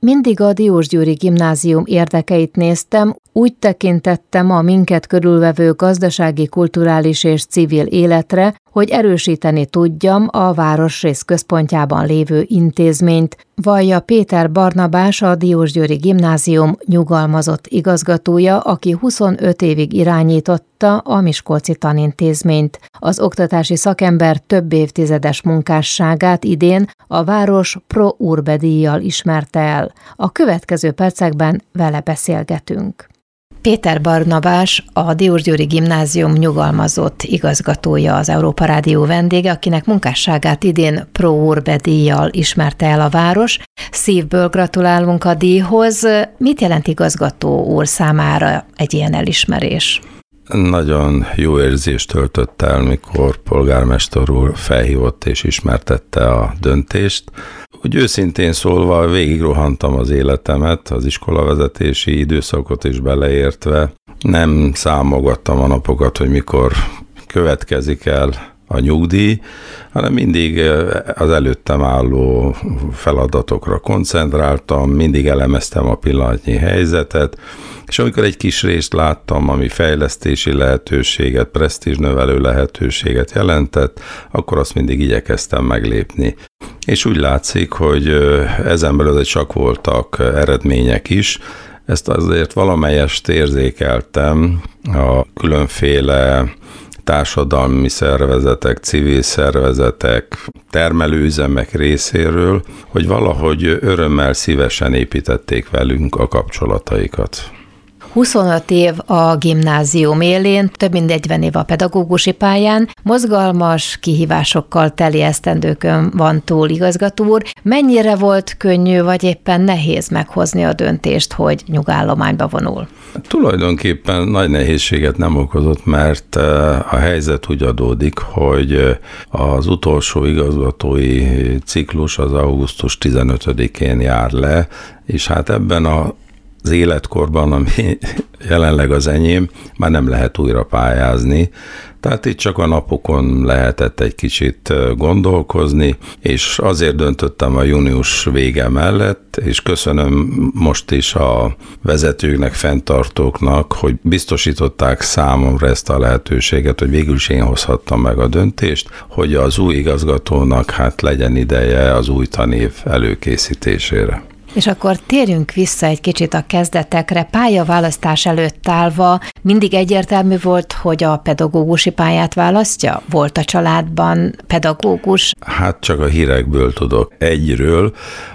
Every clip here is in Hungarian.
mindig a Diósgyőri Gimnázium érdekeit néztem, úgy tekintettem a minket körülvevő gazdasági, kulturális és civil életre, hogy erősíteni tudjam a városrész központjában lévő intézményt, vallja Péter Barnabás, a Diósgyőri Gimnázium nyugalmazott igazgatója, aki 25 évig irányította a Miskolci Tanintézményt. Az oktatási szakember több évtizedes munkásságát idén a város Pro Urbe díjjal ismerte el. A következő percekben vele beszélgetünk. Péter Barnabás, a Diósgyőri Gimnázium nyugalmazott igazgatója, az Európa Rádió vendége, akinek munkásságát idén Pro Urbe díjjal ismerte el a város. Szívből gratulálunk a díjhoz. Mit jelent igazgató úr számára egy ilyen elismerés? Nagyon jó érzést töltött el, mikor polgármester úr felhívott és ismertette a döntést. Úgy őszintén szólva végigrohantam az életemet, az iskolavezetési időszakot is beleértve. Nem számogattam a napokat, hogy mikor következik el a nyugdíj, hanem mindig az előttem álló feladatokra koncentráltam, mindig elemeztem a pillanatnyi helyzetet, és amikor egy kis részt láttam, ami fejlesztési lehetőséget, presztízsnövelő lehetőséget jelentett, akkor azt mindig igyekeztem meglépni. És úgy látszik, hogy ezen belül csak voltak eredmények is. Ezt azért valamelyest érzékeltem a különféle társadalmi szervezetek, civil szervezetek, termelőüzemek részéről, hogy valahogy örömmel, szívesen építették velünk a kapcsolataikat. 25 év a gimnázium élén, több mint 40 év a pedagógusi pályán, mozgalmas, kihívásokkal teli esztendőkön van túl, igazgató úr. Mennyire volt könnyű, vagy éppen nehéz meghozni a döntést, hogy nyugállományba vonul? Tulajdonképpen nagy nehézséget nem okozott, mert a helyzet úgy adódik, hogy az utolsó igazgatói ciklus az augusztus 15-én jár le, és hát ebben az életkorban, ami jelenleg az enyém, már nem lehet újra pályázni. Tehát itt csak a napokon lehetett egy kicsit gondolkozni, és azért döntöttem a június vége mellett, és köszönöm most is a vezetőknek, fenntartóknak, hogy biztosították számomra ezt a lehetőséget, hogy végül is én hozhattam meg a döntést, hogy az új igazgatónak hát legyen ideje az új tanév előkészítésére. És akkor térjünk vissza egy kicsit a kezdetekre. Pályaválasztás előtt állva mindig egyértelmű volt, hogy a pedagógusi pályát választja? Volt a családban pedagógus? Hát csak a hírekből tudok egyről.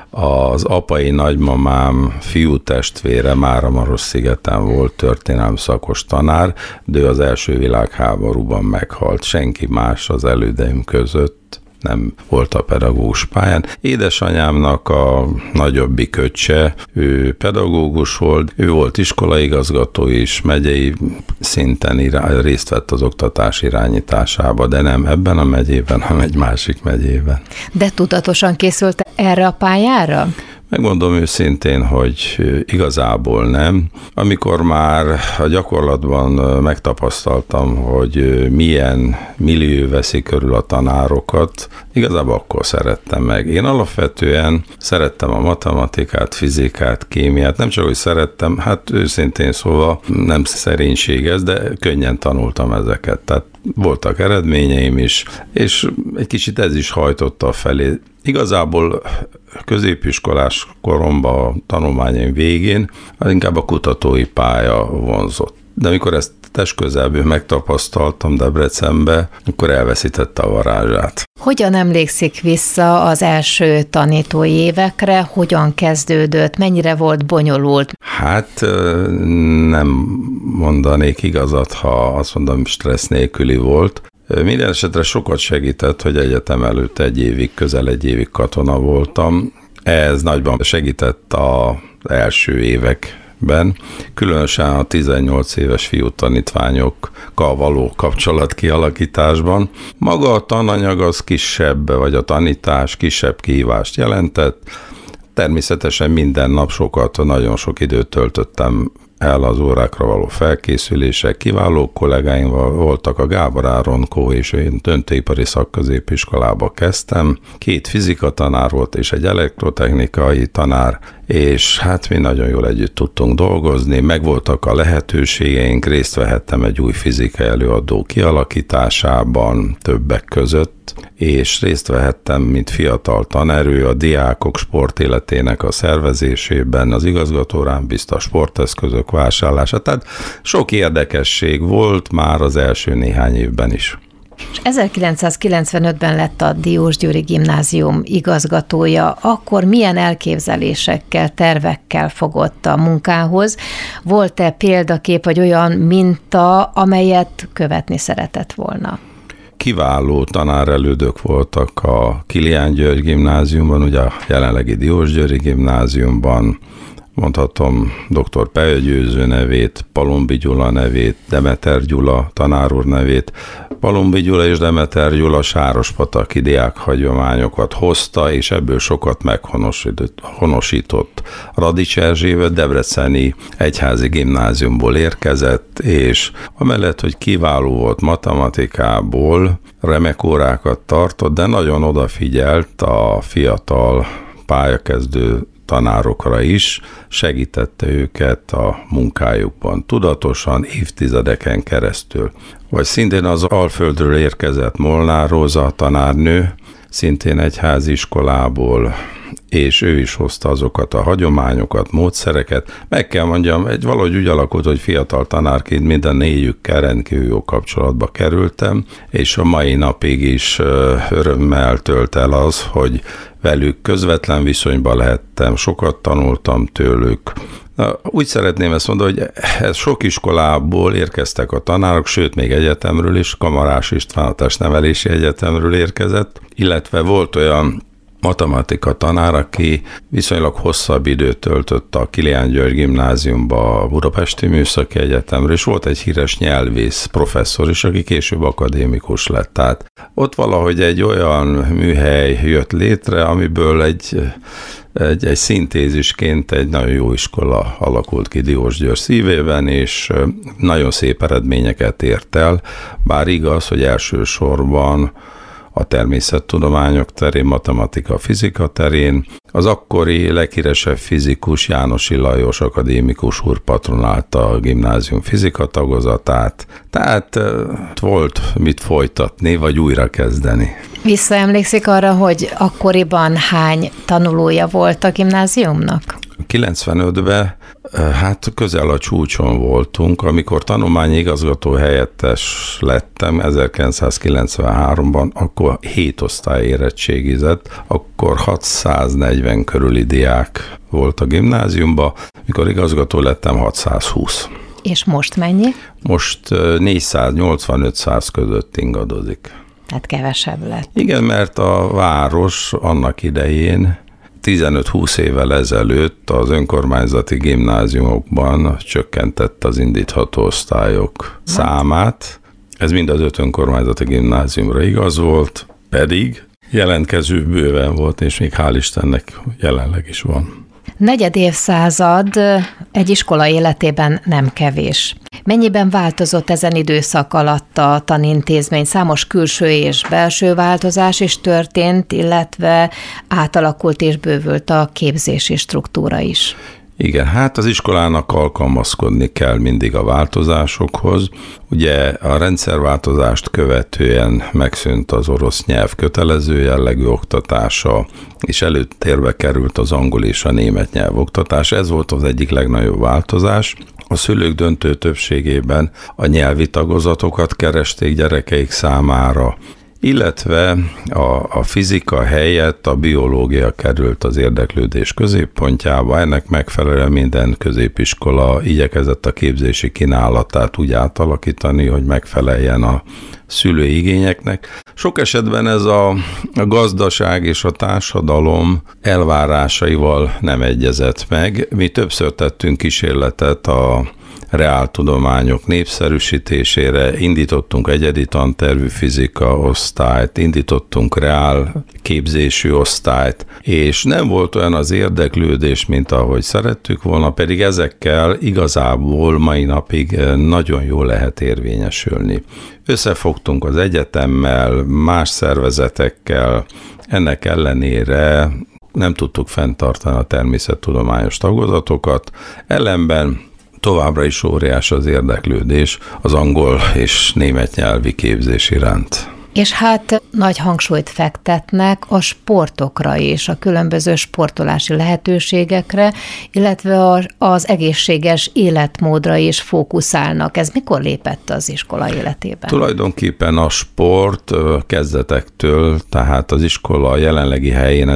Az apai nagymamám fiútestvére Máramarosszigeten volt történelmi szakos tanár, de ő az első világháborúban meghalt. Senki más az elődeim között nem volt a pedagógus pályán. Édesanyámnak a nagyobbik öccse, ő pedagógus volt, ő volt iskolaigazgató is, megyei szinten részt vett az oktatás irányításába, de nem ebben a megyében, hanem egy másik megyében. De tudatosan készült erre a pályára? Megmondom őszintén, hogy igazából nem. Amikor már a gyakorlatban megtapasztaltam, hogy milyen millió veszi körül a tanárokat, igazából akkor szerettem meg. Én alapvetően szerettem a matematikát, fizikát, kémiát, nem csak, hogy szerettem, hát őszintén szóval nem szerénység ez, de könnyen tanultam ezeket. Tehát voltak eredményeim is, és egy kicsit ez is hajtotta felé. Igazából középiskolás koromban, a tanulmányaim végén inkább a kutatói pálya vonzott. De amikor ezt testközelből megtapasztaltam Debrecenbe, akkor elveszítette a varázsát. Hogyan emlékszik vissza az első tanítói évekre? Hogyan kezdődött? Mennyire volt bonyolult? Hát nem mondanék igazat, ha azt mondom, stressz nélküli volt. Minden esetre sokat segített, hogy egyetem előtt közel egy évig katona voltam. Ez nagyban segített az első években, különösen a 18 éves fiú tanítványokkal való kapcsolat kialakításban. Maga a tananyag az kisebb, vagy a tanítás kisebb kihívást jelentett. Természetesen minden nap nagyon sok időt töltöttem el az órákra való felkészülések. Kiváló kollégáim voltak, a Gábor Áronkó, és én döntőipari szakközépiskolába kezdtem. 2 fizikatanár volt, és egy elektrotechnikai tanár, és hát mi nagyon jól együtt tudtunk dolgozni, megvoltak a lehetőségeink, részt vehettem egy új fizikai előadó kialakításában többek között, és részt vehettem, mint fiatal tanerő, a diákok sportéletének a szervezésében, az igazgató rám bízta a sporteszközök vásárlása, tehát sok érdekesség volt már az első néhány évben is. És 1995-ben lett a Diósgyőri Gimnázium igazgatója, akkor milyen elképzelésekkel, tervekkel fogott a munkához? Volt-e példakép, vagy olyan minta, amelyet követni szeretett volna? Kiváló tanárelődök voltak a Kilián György Gimnáziumban, ugye a jelenlegi Diósgyőri Gimnáziumban, mondhatom dr. Peo Győző nevét, Palombi Gyula nevét, Demeter Gyula tanár úr nevét. Palombi Gyula és Demeter Gyula sárospataki diákhagyományokat hozta, és ebből sokat meghonosított. Radics Erzsébet debreceni egyházi gimnáziumból érkezett, és amellett, hogy kiváló volt matematikából, remek órákat tartott, de nagyon odafigyelt a fiatal pályakezdő tanárokra is, segítette őket a munkájukban tudatosan, évtizedeken keresztül. Vagy szintén az Alföldről érkezett Molnár Róza tanárnő, szintén egyházi iskolából, és ő is hozta azokat a hagyományokat, módszereket. Meg kell mondjam, valahogy úgy alakult, hogy fiatal tanárként minden 4-ükkel rendkívül jó kapcsolatba kerültem, és a mai napig is örömmel tölt el az, hogy velük közvetlen viszonyban lehettem, sokat tanultam tőlük. Úgy szeretném ezt mondani, hogy sok iskolából érkeztek a tanárok, sőt, még egyetemről is, Kamarás István a Testnevelési Egyetemről érkezett, illetve volt olyan matematika tanár, aki viszonylag hosszabb időt töltött a Kilián György Gimnáziumba, a Budapesti Műszaki Egyetemről, és volt egy híres nyelvész professzor is, aki később akadémikus lett. Tehát ott valahogy egy olyan műhely jött létre, amiből egy szintézisként egy nagyon jó iskola alakult ki Diósgyőr szívében, és nagyon szép eredményeket ért el, bár igaz, hogy elsősorban a természettudományok terén, matematika, fizika terén. Az akkori leghíresebb fizikus Jánosi Lajos akadémikus úr patronálta a gimnázium fizika tagozatát, tehát volt mit folytatni, vagy újra kezdeni. Visszaemlékszik arra, hogy akkoriban hány tanulója volt a gimnáziumnak? 95-ben hát közel a csúcson voltunk, amikor tanulmányi igazgató helyettes lettem 1993-ban, akkor 7 osztály érettségizett, akkor 640 körüli diák volt a gimnáziumban, mikor igazgató lettem 620. És most mennyi? Most 480-500 között ingadozik. Tehát kevesebb lett. Igen, mert a város annak idején 15-20 évvel ezelőtt az önkormányzati gimnáziumokban csökkentette az indítható osztályok számát. Ez mind az 5 önkormányzati gimnáziumra igaz volt, pedig jelentkező bőven volt, és még hál' Istennek jelenleg is van. 4. évszázad egy iskola életében nem kevés. Mennyiben változott ezen időszak alatt a tanintézmény? Számos külső és belső változás is történt, illetve átalakult és bővült a képzési struktúra is. Igen, hát az iskolának alkalmazkodni kell mindig a változásokhoz. Ugye a rendszerváltozást követően megszűnt az orosz nyelv kötelező jellegű oktatása, és előtérbe került az angol és a német nyelv oktatása. Ez volt az egyik legnagyobb változás. A szülők döntő többségében a nyelvi tagozatokat keresték gyerekeik számára, illetve a fizika helyett a biológia került az érdeklődés középpontjába. Ennek megfelelően minden középiskola igyekezett a képzési kínálatát úgy átalakítani, hogy megfeleljen a szülői igényeknek. Sok esetben ez a gazdaság és a társadalom elvárásaival nem egyezett meg. Mi többször tettünk kísérletet reáltudományok népszerűsítésére, indítottunk egyedi tantervű fizika osztályt, indítottunk reál képzésű osztályt, és nem volt olyan az érdeklődés, mint ahogy szerettük volna, pedig ezekkel igazából mai napig nagyon jól lehet érvényesülni. Összefogtunk az egyetemmel, más szervezetekkel, ennek ellenére nem tudtuk fenntartani a természettudományos tagozatokat, ellenben továbbra is óriás az érdeklődés az angol és német nyelvi képzés iránt. És hát nagy hangsúlyt fektetnek a sportokra és a különböző sportolási lehetőségekre, illetve az egészséges életmódra is fókuszálnak. Ez mikor lépett az iskola életében? Tulajdonképpen a sport kezdetektől, tehát az iskola jelenlegi helyén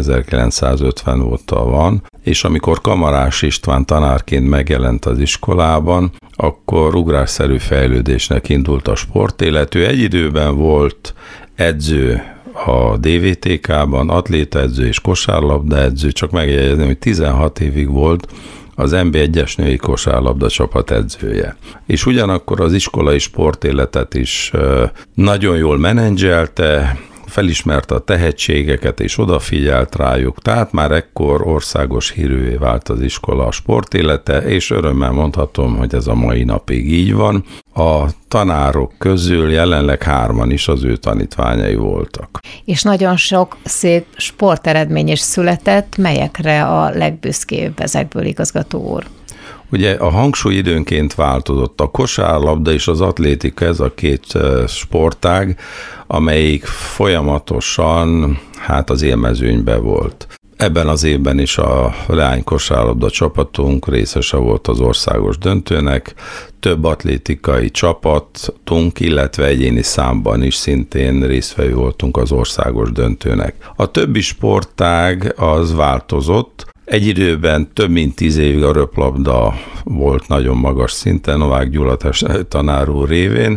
1950 óta van, és amikor Kamarás István tanárként megjelent az iskolában, akkor ugrásszerű fejlődésnek indult a sportélet. Ő egy időben volt edző a DVTK-ban, atlétaedző és kosárlabdaedző, csak megjegyezni, hogy 16 évig volt az NB1-es női kosárlabda csapat edzője. És ugyanakkor az iskolai sportéletet is nagyon jól menedzselte, felismerte a tehetségeket és odafigyelt rájuk, tehát már ekkor országos hírűvé vált az iskola sportélete, és örömmel mondhatom, hogy ez a mai napig így van. A tanárok közül jelenleg 3 is az ő tanítványai voltak. És nagyon sok szép sporteredmény is született, melyekre a legbüszkébb ezekből, igazgató úr? Ugye a hangsúly időnként változott. A kosárlabda és az atlétika, ez a 2 sportág, amelyik folyamatosan az élmezőnyben volt. Ebben az évben is a leány kosárlabda csapatunk részese volt az országos döntőnek, több atlétikai csapatunk, illetve egyéni számban is szintén résztvevő voltunk az országos döntőnek. A többi sportág az változott. Egy időben több mint 10 évig a röplabda volt nagyon magas szinten, Novák Gyula tanár úr révén.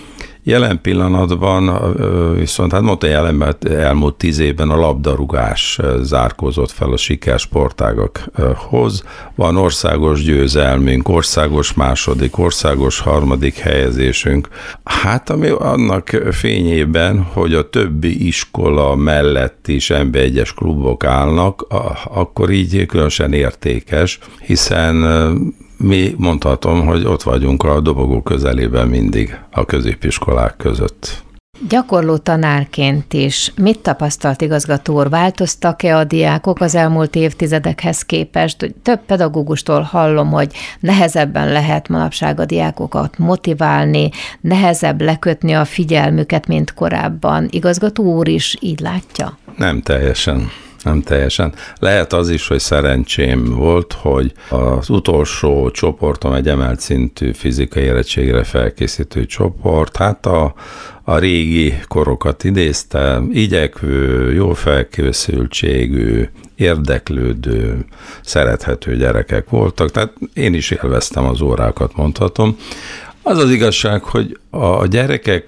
Jelen pillanatban viszont, elmúlt 10 évben a labdarúgás zárkózott fel a sikersportágakhoz. Van országos győzelmünk, országos második, országos harmadik helyezésünk. Ami annak fényében, hogy a többi iskola mellett is NB1-es klubok állnak, akkor így különösen értékes, hiszen mi mondhatom, hogy ott vagyunk a dobogó közelében mindig a középiskolák között. Gyakorló tanárként is mit tapasztalt, igazgató úr? Változtak-e a diákok az elmúlt évtizedekhez képest? Több pedagógustól hallom, hogy nehezebben lehet manapság a diákokat motiválni, nehezebb lekötni a figyelmüket, mint korábban. Igazgató úr is így látja? Nem teljesen. Lehet az is, hogy szerencsém volt, hogy az utolsó csoportom egy emelt szintű fizikai érettségre felkészítő csoport, a régi korokat idézte, igyekvő, jó felkészültségű, érdeklődő, szerethető gyerekek voltak, tehát én is élveztem az órákat, mondhatom. Az az igazság, hogy a gyerekek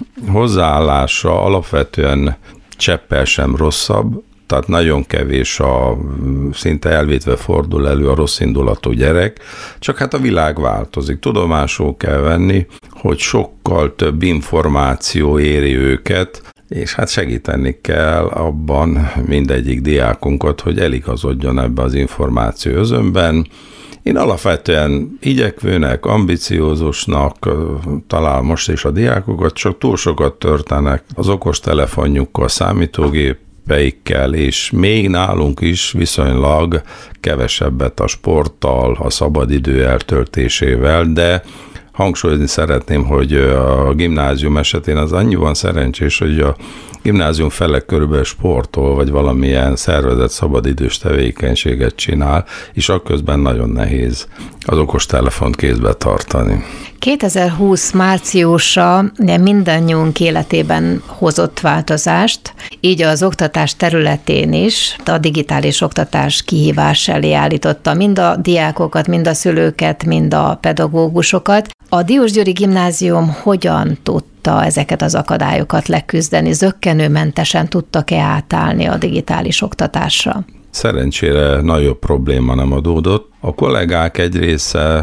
hozzáállása alapvetően cseppel sem rosszabb, tehát nagyon kevés szinte elvétve fordul elő a rossz indulatú gyerek, csak a világ változik. Tudomásul kell venni, hogy sokkal több információ éri őket, és segíteni kell abban mindegyik diákunkat, hogy eligazodjon ebbe az információ özönben. Én alapvetően igyekvőnek, ambiciózusnak találom most is a diákokat, csak túl sokat történnek az okostelefonjukkal, számítógépeikkel, és még nálunk is viszonylag kevesebbet a sporttal, a szabadidő eltöltésével, de hangsúlyozni szeretném, hogy a gimnázium esetén az annyiban szerencsés, hogy a gimnázium fele körülbelül sportol, vagy valamilyen szervezett szabadidős tevékenységet csinál, és akközben nagyon nehéz az okostelefont kézbe tartani. 2020 márciusa mindannyiunk életében hozott változást, így az oktatás területén is a digitális oktatás kihívás elé állította mind a diákokat, mind a szülőket, mind a pedagógusokat. A Diósgyőri Gimnázium hogyan tudta ezeket az akadályokat leküzdeni? Zökkenőmentesen tudtak-e átállni a digitális oktatásra? Szerencsére nagyobb probléma nem adódott. A kollégák egy része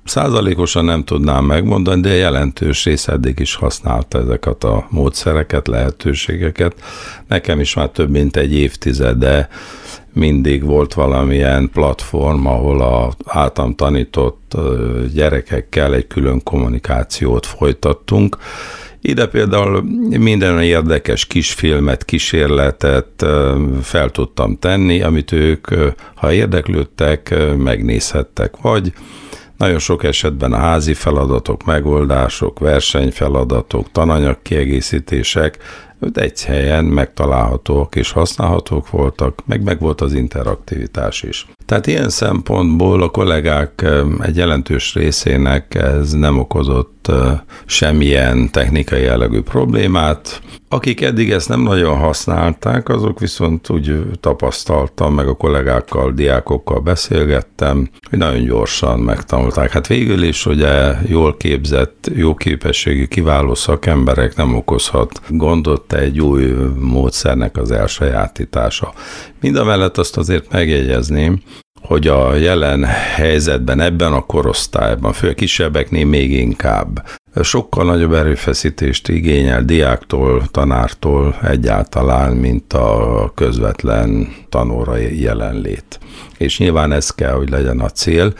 Százalékosan nem tudnám megmondani, de jelentős rész eddig is használta ezeket a módszereket, lehetőségeket. Nekem is már több mint egy évtizede mindig volt valamilyen platform, ahol az általam tanított gyerekekkel egy külön kommunikációt folytattunk. Ide például minden érdekes kisfilmet, kísérletet fel tudtam tenni, amit ők, ha érdeklődtek, megnézhettek, vagy nagyon sok esetben a házi feladatok, megoldások, versenyfeladatok, tananyagkiegészítések egy helyen megtalálhatók és használhatók voltak, meg volt az interaktivitás is. Tehát ilyen szempontból a kollégák egy jelentős részének ez nem okozott semmilyen technikai jellegű problémát. Akik eddig ezt nem nagyon használták, azok viszont úgy tapasztaltam, meg a kollégákkal, diákokkal beszélgettem, hogy nagyon gyorsan megtanulták. Hát végül is ugye jól képzett, jó képességű, kiváló szakemberek nem okozhat gondot egy új módszernek az elsajátítása. Mindamellett azt azért megjegyezném, hogy a jelen helyzetben, ebben a korosztályban, főleg kisebbeknél még inkább, sokkal nagyobb erőfeszítést igényel diáktól, tanártól egyáltalán, mint a közvetlen tanórai jelenlét. És nyilván ez kell, hogy legyen a cél.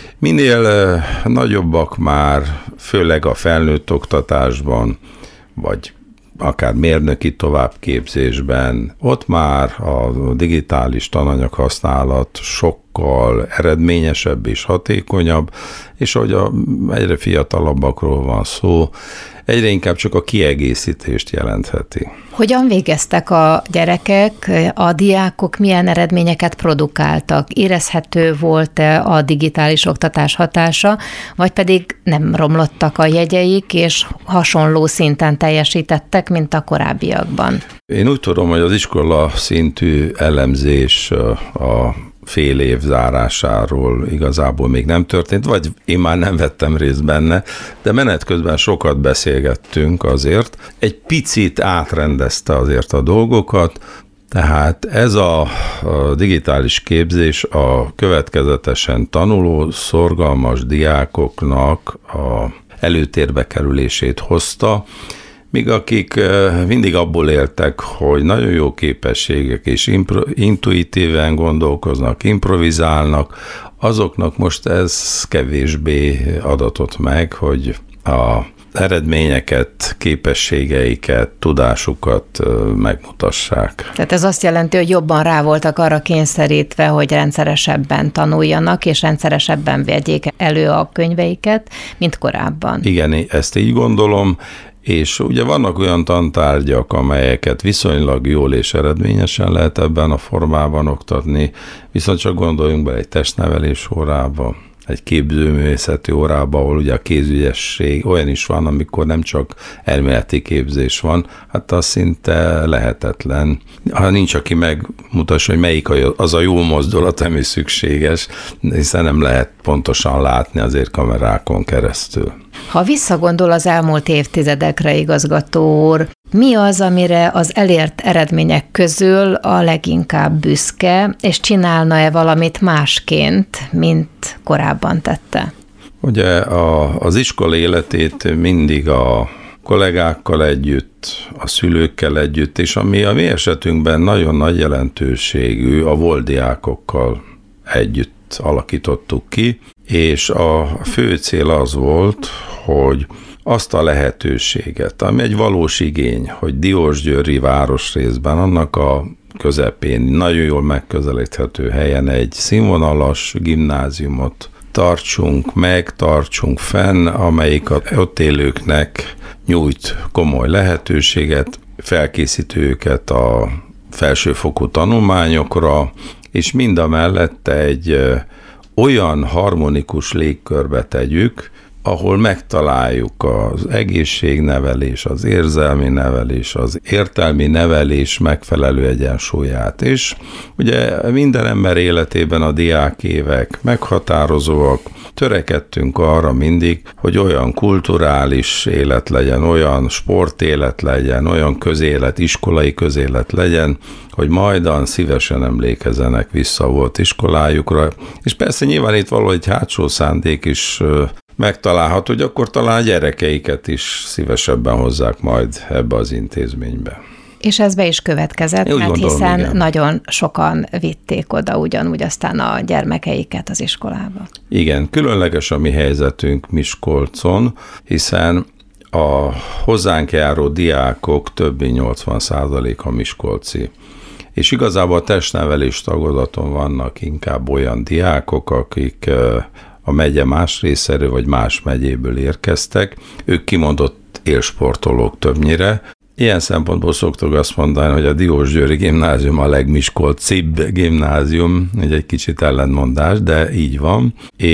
Minél nagyobbak már, főleg a felnőtt oktatásban, vagy akár mérnöki továbbképzésben, ott már a digitális tananyag használat sokkal eredményesebb és hatékonyabb, és ahogy egyre fiatalabbakról van szó, egyre inkább csak a kiegészítést jelentheti. Hogyan végeztek a gyerekek, a diákok milyen eredményeket produkáltak? Érezhető volt-e a digitális oktatás hatása, vagy pedig nem romlottak a jegyeik, és hasonló szinten teljesítettek, mint a korábbiakban? Én úgy tudom, hogy az iskola szintű elemzés a fél év zárásáról igazából még nem történt, vagy én már nem vettem részt benne, de menet közben sokat beszélgettünk azért. Egy picit átrendezte azért a dolgokat, tehát ez a digitális képzés a következetesen tanuló, szorgalmas diákoknak a előtérbe kerülését hozta, míg akik mindig abból éltek, hogy nagyon jó képességek és intuitíven gondolkoznak, improvizálnak, azoknak most ez kevésbé adatott meg, hogy a eredményeket, képességeiket, tudásukat megmutassák. Tehát ez azt jelenti, hogy jobban rá voltak arra kényszerítve, hogy rendszeresebben tanuljanak, és rendszeresebben vegyék elő a könyveiket, mint korábban. Igen, ezt így gondolom, és ugye vannak olyan tantárgyak, amelyeket viszonylag jól és eredményesen lehet ebben a formában oktatni, viszont csak gondoljunk bele egy testnevelés órába, egy képzőművészeti órába, ahol ugye a kézügyesség olyan is van, amikor nem csak elméleti képzés van, hát az szinte lehetetlen. Ha nincs, aki megmutassa, hogy melyik az a jó mozdulat, ami szükséges, hiszen nem lehet pontosan látni azért kamerákon keresztül. Ha visszagondol az elmúlt évtizedekre, igazgató úr, mi az, amire az elért eredmények közül a leginkább büszke, és csinálna-e valamit másként, mint korábban tette? Ugye az iskola életét mindig a kollégákkal együtt, a szülőkkel együtt, és ami a mi esetünkben nagyon nagy jelentőségű, a volt diákokkal együtt alakítottuk ki, és a fő cél az volt, hogy azt a lehetőséget, ami egy valós igény, hogy Diósgyőri városrészben, annak a közepén, nagyon jól megközelíthető helyen egy színvonalas gimnáziumot tartsunk fenn, amelyik a ott élőknek nyújt komoly lehetőséget, felkészíti őket a felsőfokú tanulmányokra, és mindamellett egy olyan harmonikus légkörbe tegyük, ahol megtaláljuk az egészségnevelés, az érzelmi nevelés, az értelmi nevelés megfelelő egyensúlyát. És ugye minden ember életében a diákévek meghatározóak, törekedtünk arra mindig, hogy olyan kulturális élet legyen, olyan sportélet legyen, olyan közélet, iskolai közélet legyen, hogy majdan szívesen emlékezzenek vissza volt iskolájukra, és persze nyilván itt valahogy hátsó szándék is megtalálható, hogy akkor talán a gyerekeiket is szívesebben hozzák majd ebbe az intézménybe. És ez be is következett, mert gondolom, hiszen igen. nagyon sokan vitték oda ugyanúgy aztán a gyermekeiket az iskolába. Igen, különleges a mi helyzetünk Miskolcon, hiszen a hozzánk járó diákok több mint 80%-a miskolci. És igazából a testnevelés tagozaton vannak inkább olyan diákok, akik a megye más részéről vagy más megyéből érkeztek. Ők kimondott élsportolók többnyire. Ilyen szempontból szoktuk azt mondani, hogy a Diósgyőri gimnázium a legmiskolcibb gimnázium, egy kicsit ellentmondás, de így van,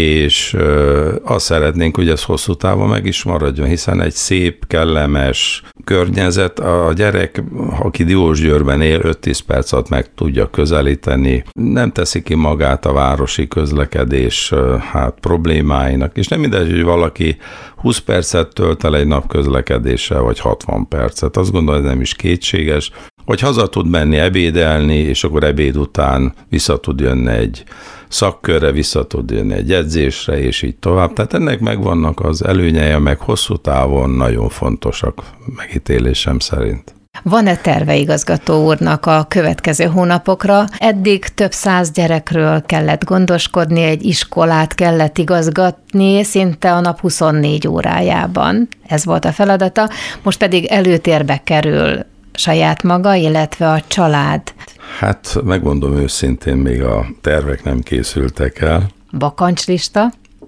és azt szeretnénk, hogy ez hosszú távon meg is maradjon, hiszen egy szép, kellemes környezet, a gyerek, aki Diósgyőrben él, 5-10 perc alatt meg tudja közelíteni, nem teszi ki magát a városi közlekedés problémáinak, és nem mindegy, hogy valaki 20 percet tölt el egy nap közlekedéssel, vagy 60 percet. Azt gondolom, hogy nem is kétséges, hogy haza tud menni ebédelni, és akkor ebéd után vissza tud jönni egy szakkörre, vissza tud jönni egy edzésre, és így tovább. Tehát ennek megvannak az előnyei, meg hosszú távon nagyon fontosak megítélésem szerint. Van-e terve igazgató úrnak a következő hónapokra? Eddig több 100 gyerekről kellett gondoskodni, egy iskolát kellett igazgatni, szinte a nap 24 órájában. Ez volt a feladata, most pedig előtérbe kerül saját maga, illetve a család. Hát megmondom őszintén, még a tervek nem készültek el. Bakancslista?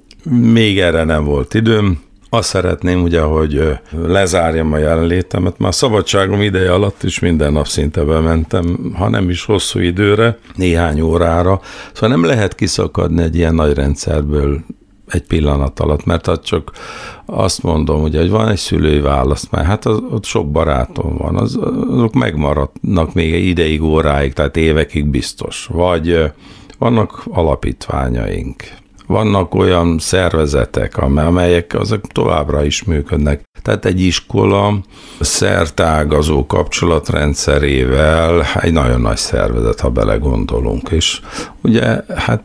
Még erre nem volt időm. Azt szeretném, ugye, hogy lezárjam a jelenlétemet. Már szabadságom ideje alatt is minden nap szinte bementem, ha nem is hosszú időre, néhány órára. Szóval nem lehet kiszakadni egy ilyen nagy rendszerből egy pillanat alatt, mert hát csak azt mondom, ugye, hogy van egy szülői választmány, hát ott sok barátom van, azok megmaradnak még ideig, óráig, tehát évekig biztos. Vagy vannak alapítványaink, vannak olyan szervezetek, amelyek azok továbbra is működnek. Tehát egy iskola szertágazó kapcsolatrendszerével egy nagyon nagy szervezet, ha belegondolunk. És ugye hát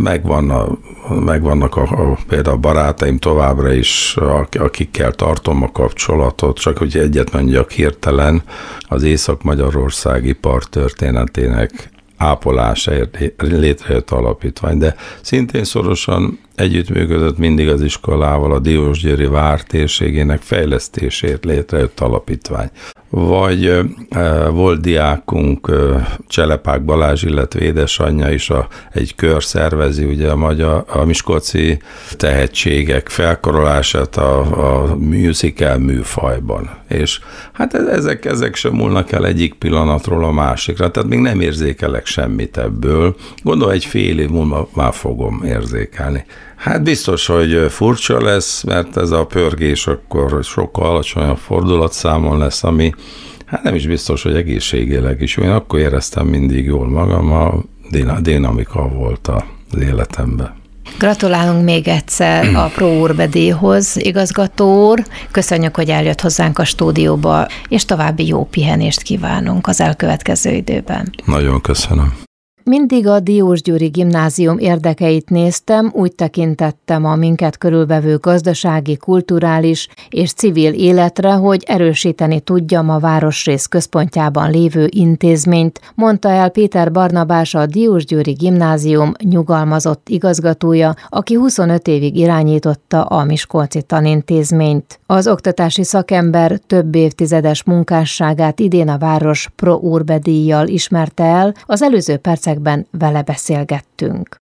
megvannak például a barátaim továbbra is, akikkel tartom a kapcsolatot, csak hogy egyet mondjak hirtelen, az Észak-Magyarországi Park történetének ápolásáért létrejött alapítvány, de szintén szorosan együttműködött mindig az iskolával a Diósgyőri vár térségének fejlesztésért létrejött alapítvány. Vagy volt diákunk, Cselepák Balázs, illetve édesanyja is egy kör szervezi ugye a miskolci tehetségek felkarolását a musical műfajban. És hát ezek sem múlnak el egyik pillanatról a másikra, tehát még nem érzékelek semmit ebből. Gondolom, egy fél év múlva már fogom érzékelni. Hát biztos, hogy furcsa lesz, mert ez a pörgés akkor sokkal alacsonyabb fordulatszámon lesz, ami hát nem is biztos, hogy egészségileg is. Én akkor éreztem mindig jól magam, a dinamika volt az életemben. Gratulálunk még egyszer a Pro Urbe díjhoz, igazgató úr. Köszönjük, hogy eljött hozzánk a stúdióba, és további jó pihenést kívánunk az elkövetkező időben. Nagyon köszönöm. Mindig a Diósgyőri Gimnázium érdekeit néztem, úgy tekintettem a minket körülvevő gazdasági, kulturális és civil életre, hogy erősíteni tudjam a városrész központjában lévő intézményt, mondta el Péter Barnabás, a Diósgyőri Gimnázium nyugalmazott igazgatója, aki 25 évig irányította a miskolci tanintézményt. Az oktatási szakember több évtizedes munkásságát idén a város Pro Urbe díjjal ismerte el, az előző percekben vele beszélgettünk.